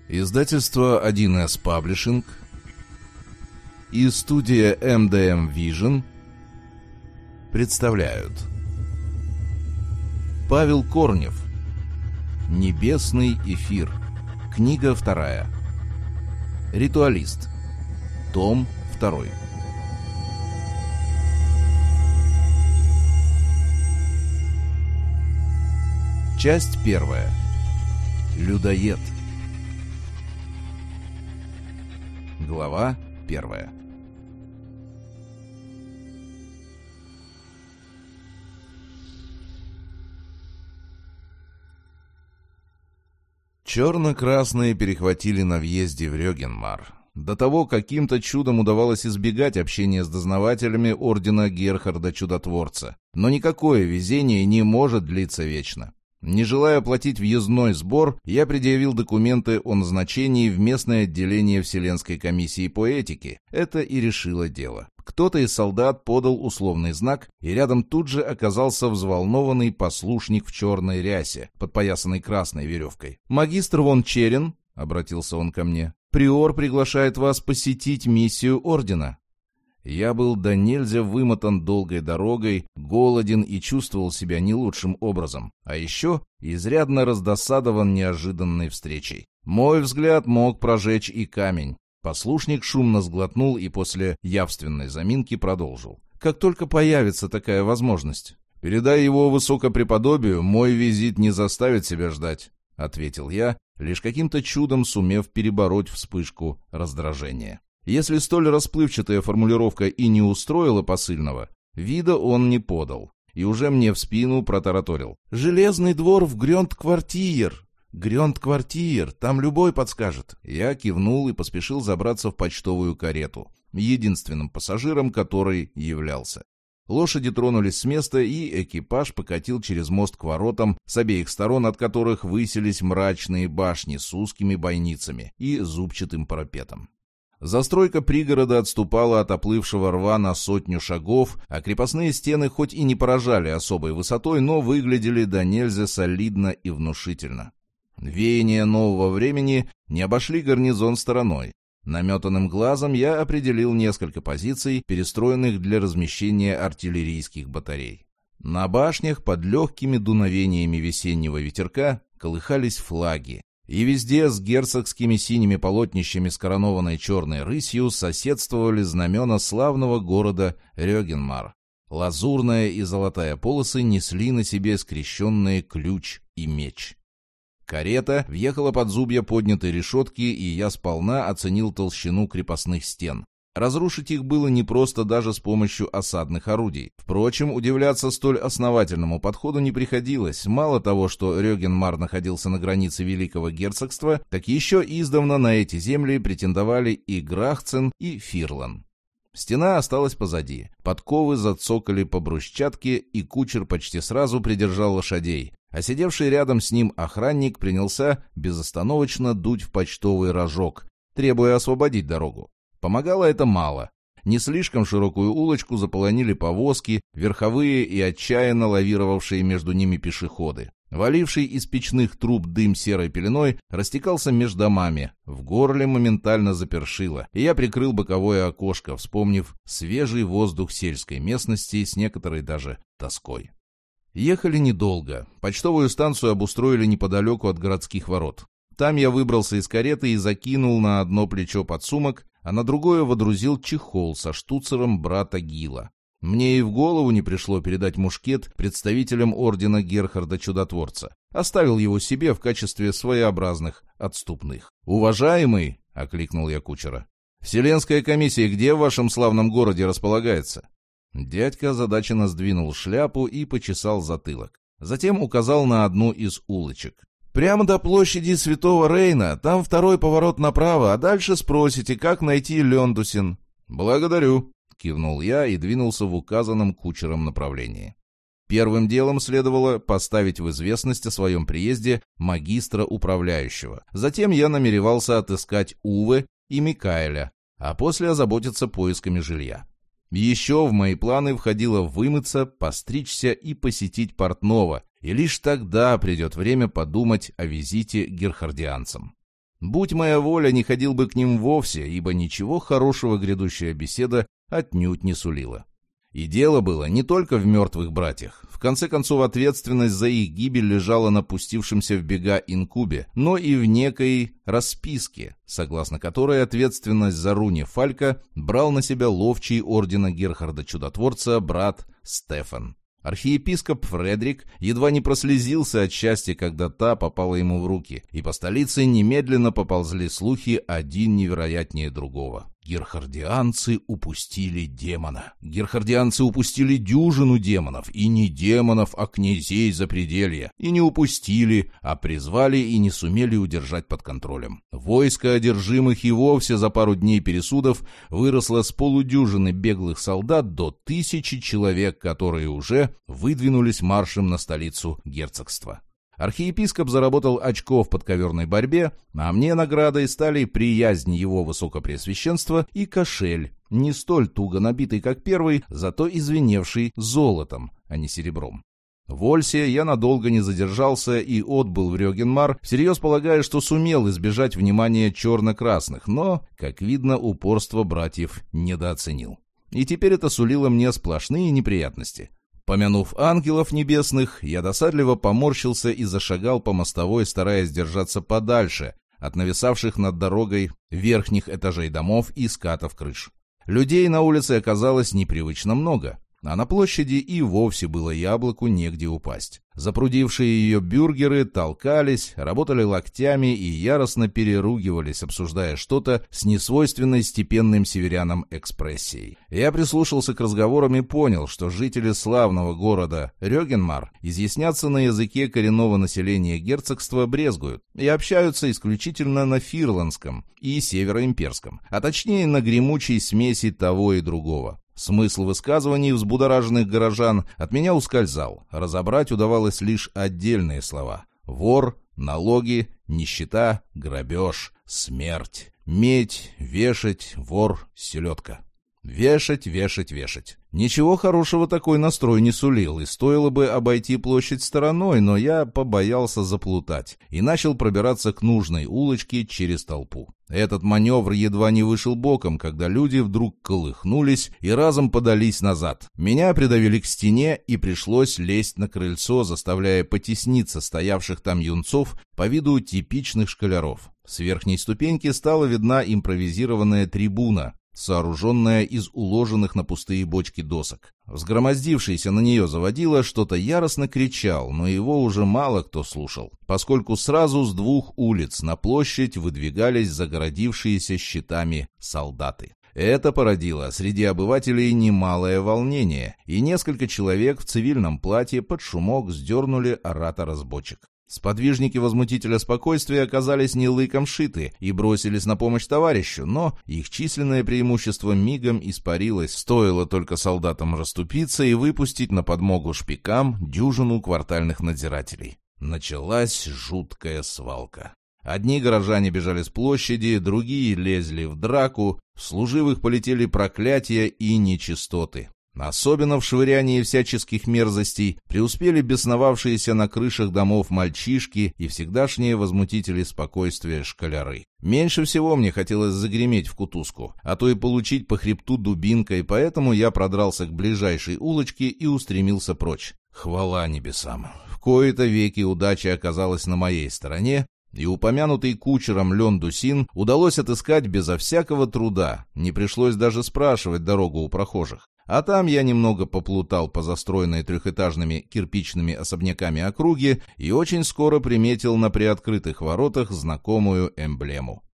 Издательство 1С Паблишинг и студия MDM Vision представляют Павел Корнев. Небесный эфир. Книга 2. Ритуалист. Том 2. Часть 1. Людоед. Глава 1. Черно-красные перехватили на въезде в Рёгенмар. До того каким-то чудом удавалось избегать общения с дознавателями ордена Герхарда Чудотворца. Но никакое везение не может длиться вечно. Не желая платить въездной сбор, я предъявил документы о назначении в местное отделение Вселенской комиссии по этике. Это и решило дело. Кто-то из солдат подал условный знак, и рядом тут же оказался взволнованный послушник в черной рясе, подпоясанной красной веревкой. «Магистр Вон Черен», — обратился он ко мне, — «приор приглашает вас посетить миссию ордена». Я был до нельзя вымотан долгой дорогой, голоден и чувствовал себя не лучшим образом, а еще изрядно раздосадован неожиданной встречей. Мой взгляд мог прожечь и камень. Послушник шумно сглотнул и после явственной заминки продолжил. «Как только появится такая возможность, передай его высокопреподобию, мой визит не заставит себя ждать», — ответил я, лишь каким-то чудом сумев перебороть вспышку раздражения. Если столь расплывчатая формулировка и не устроила посыльного, вида он не подал, и уже мне в спину протараторил. «Железный двор в Грёнд-квартир! Грёнд-квартир! Там любой подскажет!» Я кивнул и поспешил забраться в почтовую карету, единственным пассажиром которой являлся. Лошади тронулись с места, и экипаж покатил через мост к воротам, с обеих сторон от которых высились мрачные башни с узкими бойницами и зубчатым парапетом. Застройка пригорода отступала от оплывшего рва на 100 шагов, а крепостные стены хоть и не поражали особой высотой, но выглядели до нельзя солидно и внушительно. Веяния нового времени не обошли гарнизон стороной. Наметанным глазом я определил несколько позиций, перестроенных для размещения артиллерийских батарей. На башнях под легкими дуновениями весеннего ветерка колыхались флаги. И везде с герцогскими синими полотнищами с коронованной черной рысью соседствовали знамена славного города Рёгенмар. Лазурная и золотая полосы несли на себе скрещенные ключ и меч. Карета въехала под зубья поднятой решетки, и я сполна оценил толщину крепостных стен. Разрушить их было непросто даже с помощью осадных орудий. Впрочем, удивляться столь основательному подходу не приходилось. Мало того, что Рёгенмар находился на границе Великого Герцогства, так еще издавна на эти земли претендовали и Грахцен, и Фирлан. Стена осталась позади. Подковы зацокали по брусчатке, и кучер почти сразу придержал лошадей. А сидевший рядом с ним охранник принялся безостановочно дуть в почтовый рожок, требуя освободить дорогу. Помогало это мало. Не слишком широкую улочку заполонили повозки, верховые и отчаянно лавировавшие между ними пешеходы. Валивший из печных труб дым серой пеленой растекался между домами, в горле моментально запершило, и я прикрыл боковое окошко, вспомнив свежий воздух сельской местности с некоторой даже тоской. Ехали недолго. Почтовую станцию обустроили неподалеку от городских ворот. Там я выбрался из кареты и закинул на одно плечо подсумок, а на другое водрузил чехол со штуцером брата Гила. Мне и в голову не пришло передать мушкет представителям ордена Герхарда Чудотворца. Оставил его себе в качестве своеобразных отступных. «Уважаемый!» — окликнул я кучера. «Вселенская комиссия где в вашем славном городе располагается?» Дядька озадаченно сдвинул шляпу и почесал затылок. Затем указал на одну из улочек. «Прямо до площади Святого Рейна, там второй поворот направо, а дальше спросите, как найти Лёндусин». «Благодарю», — кивнул я и двинулся в указанном кучером направлении. Первым делом следовало поставить в известность о своем приезде магистра управляющего. Затем я намеревался отыскать Уве и Микаэля, а после озаботиться поисками жилья. Еще в мои планы входило вымыться, постричься и посетить портного, и лишь тогда придет время подумать о визите к герхардианцам. Будь моя воля, не ходил бы к ним вовсе, ибо ничего хорошего грядущая беседа отнюдь не сулила. И дело было не только в мертвых братьях. В конце концов, ответственность за их гибель лежала на пустившемся в бега инкубе, но и в некой расписке, согласно которой ответственность за Руни Фалька брал на себя ловчий ордена Герхарда Чудотворца брат Стефан. Архиепископ Фредрик едва не прослезился от счастья, когда та попала ему в руки, и по столице немедленно поползли слухи, один невероятнее другого. Герхардианцы упустили демона. Герхардианцы упустили дюжину демонов, и не демонов, а князей запределья. И не упустили, а призвали и не сумели удержать под контролем. Войско одержимых и вовсе за пару дней пересудов выросло с полудюжины беглых солдат до 1000 человек, которые уже выдвинулись маршем на столицу герцогства. Архиепископ заработал очко в подковерной борьбе, а мне наградой стали приязнь его высокопреосвященства и кошель, не столь туго набитый, как первый, зато извиневший золотом, а не серебром. В Ольсе я надолго не задержался и отбыл в Рёгенмар, всерьез полагая, что сумел избежать внимания черно-красных, но, как видно, упорство братьев недооценил. И теперь это сулило мне сплошные неприятности. Помянув ангелов небесных, я досадливо поморщился и зашагал по мостовой, стараясь держаться подальше от нависавших над дорогой верхних этажей домов и скатов крыш. Людей на улице оказалось непривычно много, а на площади и вовсе было яблоку негде упасть. Запрудившие ее бюргеры толкались, работали локтями и яростно переругивались, обсуждая что-то с несвойственной степенным северянам экспрессией. Я прислушался к разговорам и понял, что жители славного города Рёгенмар изъясняться на языке коренного населения герцогства брезгуют и общаются исключительно на фирландском и североимперском, а точнее на гремучей смеси того и другого. Смысл высказываний взбудораженных горожан от меня ускользал. Разобрать удавалось лишь отдельные слова. Вор, налоги, нищета, грабеж, смерть, медь, вешать, вор, селедка. Вешать, вешать, вешать. Ничего хорошего такой настрой не сулил, и стоило бы обойти площадь стороной, но я побоялся заплутать и начал пробираться к нужной улочке через толпу. Этот маневр едва не вышел боком, когда люди вдруг колыхнулись и разом подались назад. Меня придавили к стене, и пришлось лезть на крыльцо, заставляя потесниться стоявших там юнцов по виду типичных школяров. С верхней ступеньки стала видна импровизированная трибуна, сооруженная из уложенных на пустые бочки досок. Взгромоздившийся на нее заводила что-то яростно кричал, но его уже мало кто слушал, поскольку сразу с двух улиц на площадь выдвигались загородившиеся щитами солдаты. Это породило среди обывателей немалое волнение, и несколько человек в цивильном платье под шумок сдернули оратора с бочек. Сподвижники возмутителя спокойствия оказались не лыком шиты и бросились на помощь товарищу, но их численное преимущество мигом испарилось, стоило только солдатам расступиться и выпустить на подмогу шпикам дюжину квартальных надзирателей. Началась жуткая свалка. Одни горожане бежали с площади, другие лезли в драку, в служивых полетели проклятия и нечистоты. Особенно в швырянии всяческих мерзостей преуспели бесновавшиеся на крышах домов мальчишки и всегдашние возмутители спокойствия школяры. Меньше всего мне хотелось загреметь в кутузку, а то и получить по хребту дубинкой, поэтому я продрался к ближайшей улочке и устремился прочь. Хвала небесам! В кои-то веки удача оказалась на моей стороне, и упомянутый кучером Лен Дусин удалось отыскать безо всякого труда, не пришлось даже спрашивать дорогу у прохожих. А там я немного поплутал по застроенной трехэтажными кирпичными особняками округе и очень скоро приметил на приоткрытых воротах знакомую эмблему.